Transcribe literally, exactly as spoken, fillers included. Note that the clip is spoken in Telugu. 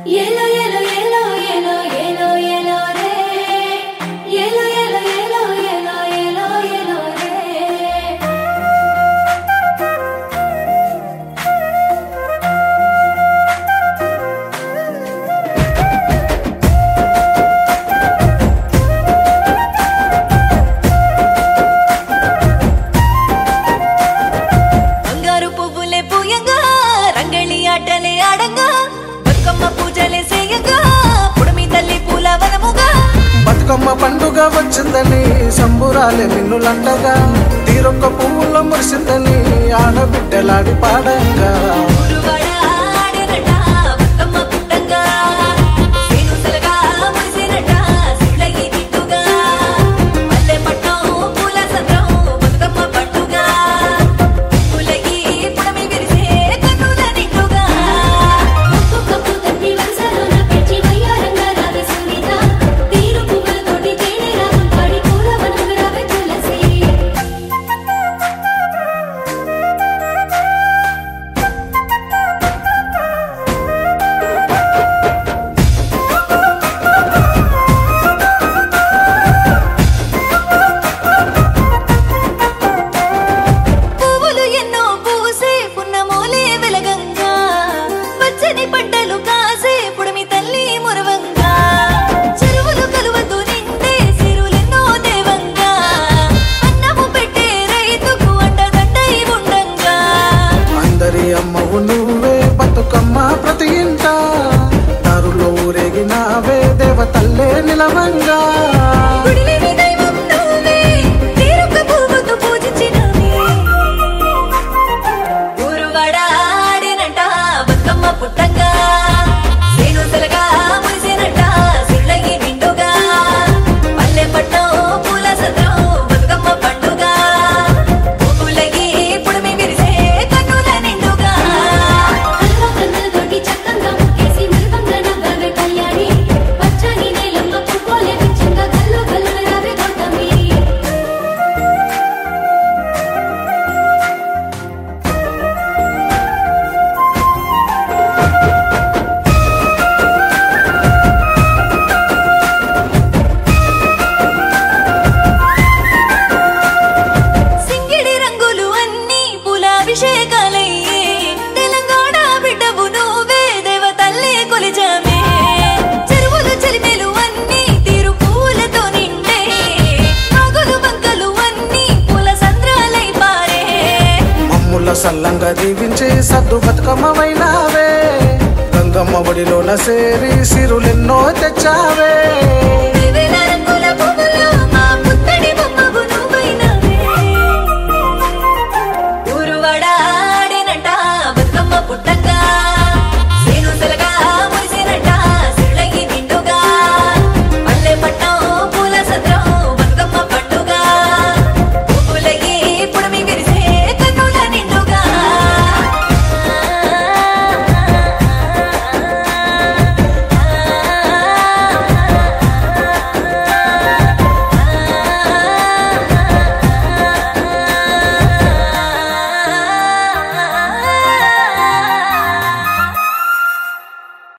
Yellow, yellow, yellow, yellow, yellow, yellow, red. Yellow, yellow, yellow, yellow, yellow, yellow, red. బంగారు పువ్వులే పూయంగా రంగళి ఆటలే ఆడంగా బతుకమ్మ పూజలే సేయంగా పుడమి తల్లి పూల వనముగా బతుకమ్మ పండుగ వచ్చిందని సంబురాలే నిన్నులంటగా తీరొక్క పువ్వుల్లో మురిసిందని ఆడబిడ్డలాడి పాడంగా ఊరువాడ ఆడెనట బతుకమ్మ పుట్టంగా సేనుసలగా మురిసెనట సిళ్ళయి నిండుగా మల్లె పట్టం పూల సంద్రం బతుకమ్మ పండుగ పులగి పుడమి విరిసే కన్నుల నిండుగా ఒక్కొక్క పూతన్ని వరుసలోన పెట్టి వయ్యారంగా రావే సునీత. తీరు పువ్వులతోటి తేనె రాగం పాడి పూల వనముగా రావే తులసి. పువ్వులు ఎన్నో పూసే పున్నమోలే వెలగంగా పచ్చని పంటలు కాసే పుడమి తల్లి మురవంగా చెరువులు కలువతూ నిండే సిరులెన్నో దేవంగా అన్నము పెట్టే రైతుకు అండదండై ఉండంగా అందరి అమ్మవు నువ్వే బతుకమ్మ ప్రతి ఇంట దారులో ఊరేగినావే దేవతల్లే నిలవంగా గుడిలేని దైవం నువ్వే తీరొక్క పువ్వుతో పూజించినవే ఊరువాడ ఆడెనంట బతుకమ్మ పుట్టంగా సేనుసలగా మురిసెనట సిళ్ళయి నిండుగా మల్లె పట్టం పూల సంద్రం బతుకమ్మ పండుగ పువ్వులగి పుడమి విరిసే కన్నుల నిండుగా కల్వ కన్నులతోటి చక్కంగా ముక్కేసి మురివంగా నవ్వావే కళ్యాణి. పచ్చని నేలమ్మ పువ్వులే పిచ్చంగా కల్లు కల్లున రావే గౌతమి. సింగిడి రంగులు అన్ని పూలాభిషేకాలయ్యే తెలంగాణ బిడ్డవు నువ్వే దేవతల్లే కొలిచామే చెరువులు చెలిమేలు అన్ని తీరు పూలతో నిండే నాగులు వంకలు అన్ని పూల సంద్రాలై పారే మమ్ముల సల్లంగా దీవించి సద్దు బతుకమ్మవైనావే గంగమ్మ ఒడిలోన సేరి సిరులెన్నో తెచ్చావే దివెల రంగు